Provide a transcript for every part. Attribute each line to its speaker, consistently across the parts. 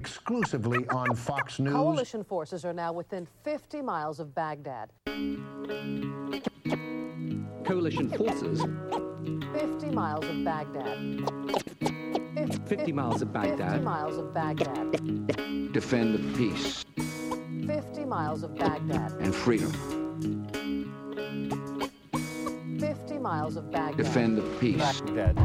Speaker 1: Exclusively on Fox News.
Speaker 2: Coalition forces are now within 50 miles of Baghdad.
Speaker 3: Coalition forces.
Speaker 2: 50 miles of Baghdad.
Speaker 3: 50 miles of Baghdad.
Speaker 2: 50 miles of Baghdad.
Speaker 4: Defend the peace.
Speaker 2: 50 miles of Baghdad.
Speaker 4: And freedom.
Speaker 2: 50 miles of Baghdad.
Speaker 4: Defend the peace.
Speaker 5: Baghdad.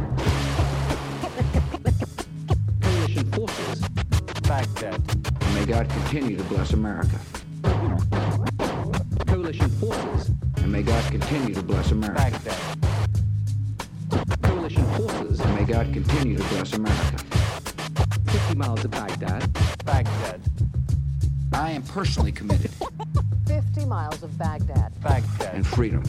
Speaker 3: Coalition forces.
Speaker 5: Baghdad.
Speaker 4: And may God continue to bless America.
Speaker 3: Coalition forces.
Speaker 4: And may God continue to bless America.
Speaker 5: Baghdad.
Speaker 3: Coalition forces.
Speaker 4: And may God continue to bless America.
Speaker 3: 50 miles of Baghdad.
Speaker 5: Baghdad.
Speaker 4: I am personally committed.
Speaker 2: 50 miles of Baghdad.
Speaker 5: Baghdad.
Speaker 4: And freedom.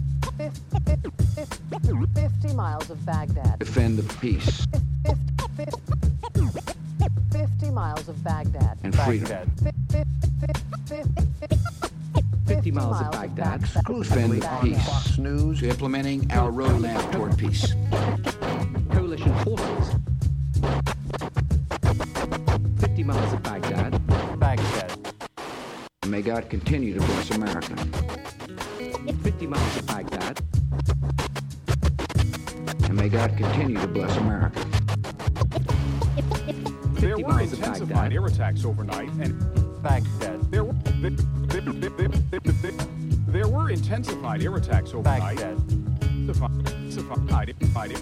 Speaker 2: 50 miles of Baghdad.
Speaker 4: Defend the peace.
Speaker 2: 50 miles of Baghdad.
Speaker 4: And freedom.
Speaker 5: Baghdad.
Speaker 3: 50 miles of Baghdad.
Speaker 1: Exclusively
Speaker 4: Defend
Speaker 1: on
Speaker 4: peace.
Speaker 1: Fox News.
Speaker 4: To implementing our roadmap toward peace.
Speaker 3: Coalition forces. 50 miles of Baghdad.
Speaker 5: Baghdad.
Speaker 4: And may God continue to bless America.
Speaker 3: 50 miles of Baghdad.
Speaker 4: And may God continue to bless America.
Speaker 6: There
Speaker 3: 50
Speaker 6: were
Speaker 3: miles of
Speaker 6: intensified
Speaker 3: Baghdad.
Speaker 6: air attacks overnight, and
Speaker 5: Baghdad.
Speaker 6: there were intensified air attacks overnight.
Speaker 5: Baghdad.
Speaker 6: Intensified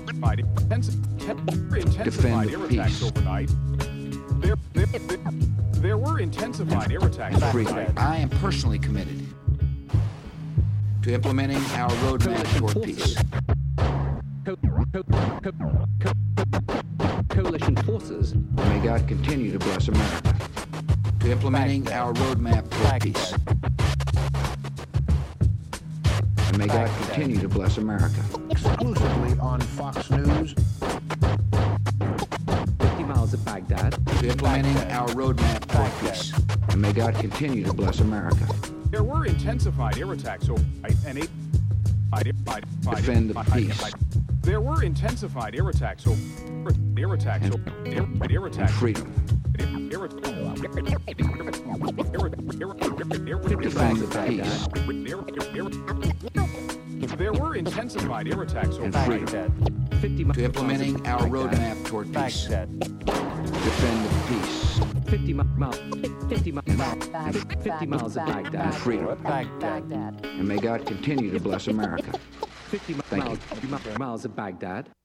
Speaker 4: Defend
Speaker 6: air
Speaker 4: the
Speaker 6: attacks
Speaker 4: peace.
Speaker 6: overnight. There were intensified air attacks
Speaker 4: And freedom.
Speaker 6: overnight.
Speaker 4: I am personally committed to implementing our roadmap toward peace.
Speaker 3: Coalition forces.
Speaker 4: And may God continue to bless America. To implementing our roadmap toward peace. And may God continue to bless America.
Speaker 1: Exclusively on Fox News.
Speaker 3: 50 miles of Baghdad.
Speaker 4: To implementing our roadmap toward peace. And may God continue to bless America.
Speaker 6: There were intensified air attacks overnight, and
Speaker 4: Defend the peace.
Speaker 6: There were intensified air attacks over air attacks
Speaker 4: And
Speaker 6: attacks.
Speaker 4: freedom.
Speaker 6: Defend
Speaker 4: the peace.
Speaker 6: There were intensified air attacks over
Speaker 4: And freedom.
Speaker 5: Baghdad.
Speaker 3: 50 miles
Speaker 4: To implementing our roadmap toward peace.
Speaker 5: Baghdad.
Speaker 4: Defend the peace.
Speaker 3: 50 miles. 50 miles. 50 miles of
Speaker 4: And
Speaker 3: Baghdad.
Speaker 4: freedom.
Speaker 5: Baghdad.
Speaker 2: Baghdad.
Speaker 4: And may God continue to bless America.
Speaker 3: 50
Speaker 4: Thank
Speaker 3: miles of Baghdad.